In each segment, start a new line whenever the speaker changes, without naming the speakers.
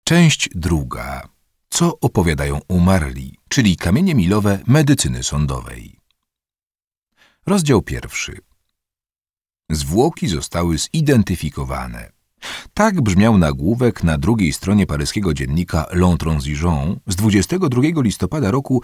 Część druga. Co opowiadają umarli, czyli kamienie milowe medycyny sądowej. Rozdział pierwszy. Zwłoki zostały zidentyfikowane. Tak brzmiał nagłówek na drugiej stronie paryskiego dziennika L'Intransigeant z 22 listopada roku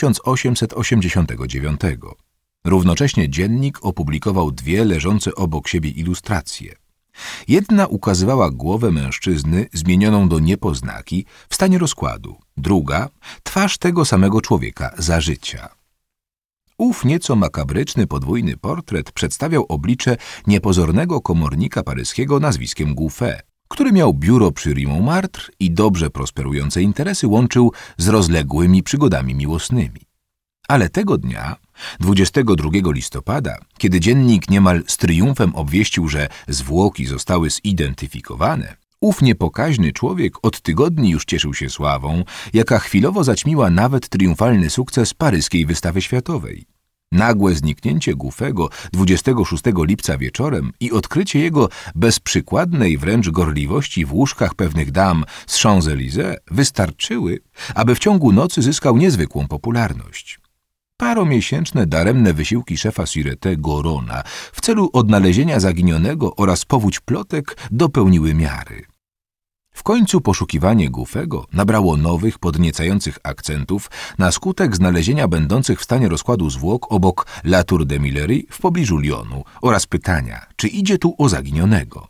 1889. Równocześnie dziennik opublikował dwie leżące obok siebie ilustracje. Jedna ukazywała głowę mężczyzny zmienioną do niepoznaki w stanie rozkładu, druga twarz tego samego człowieka za życia. Ów nieco makabryczny podwójny portret przedstawiał oblicze niepozornego komornika paryskiego nazwiskiem Gouffet, który miał biuro przy Rue Montmartre i dobrze prosperujące interesy łączył z rozległymi przygodami miłosnymi. Ale tego dnia, 22 listopada, kiedy dziennik niemal z triumfem obwieścił, że zwłoki zostały zidentyfikowane, ów niepokaźny człowiek od tygodni już cieszył się sławą, jaka chwilowo zaćmiła nawet triumfalny sukces paryskiej wystawy światowej. Nagłe zniknięcie Gouffego 26 lipca wieczorem i odkrycie jego bezprzykładnej wręcz gorliwości w łóżkach pewnych dam z Champs-Élysées wystarczyły, aby w ciągu nocy zyskał niezwykłą popularność. Paromiesięczne daremne wysiłki szefa Sûreté Gorona w celu odnalezienia zaginionego oraz powódź plotek dopełniły miary. W końcu poszukiwanie Gouffego nabrało nowych, podniecających akcentów na skutek znalezienia będących w stanie rozkładu zwłok obok La Tour de Millery w pobliżu Lyonu oraz pytania, czy idzie tu o zaginionego.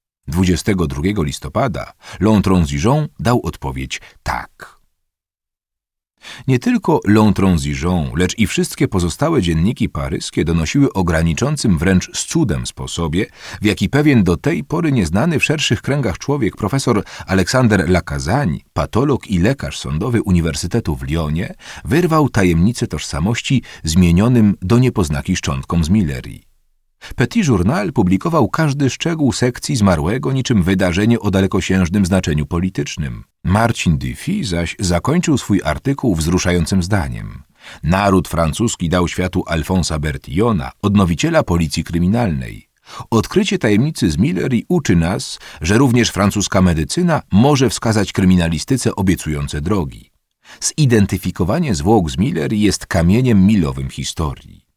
22 listopada L'Intransigeant dał odpowiedź tak. Nie tylko L'Intransigeant, lecz i wszystkie pozostałe dzienniki paryskie donosiły o graniczącym wręcz z cudem sposobie, w jaki pewien do tej pory nieznany w szerszych kręgach człowiek profesor Alexander Lacassagne, patolog i lekarz sądowy Uniwersytetu w Lyonie, wyrwał tajemnicę tożsamości zmienionym do niepoznaki szczątkom z Millery. Petit Journal publikował każdy szczegół sekcji zmarłego niczym wydarzenie o dalekosiężnym znaczeniu politycznym. Marcin Dufy zaś zakończył swój artykuł wzruszającym zdaniem. Naród francuski dał światu Alphonsa Bertillona, odnowiciela policji kryminalnej. Odkrycie tajemnicy z Millery uczy nas, że również francuska medycyna może wskazać kryminalistyce obiecujące drogi. Zidentyfikowanie zwłok z Millery jest kamieniem milowym historii.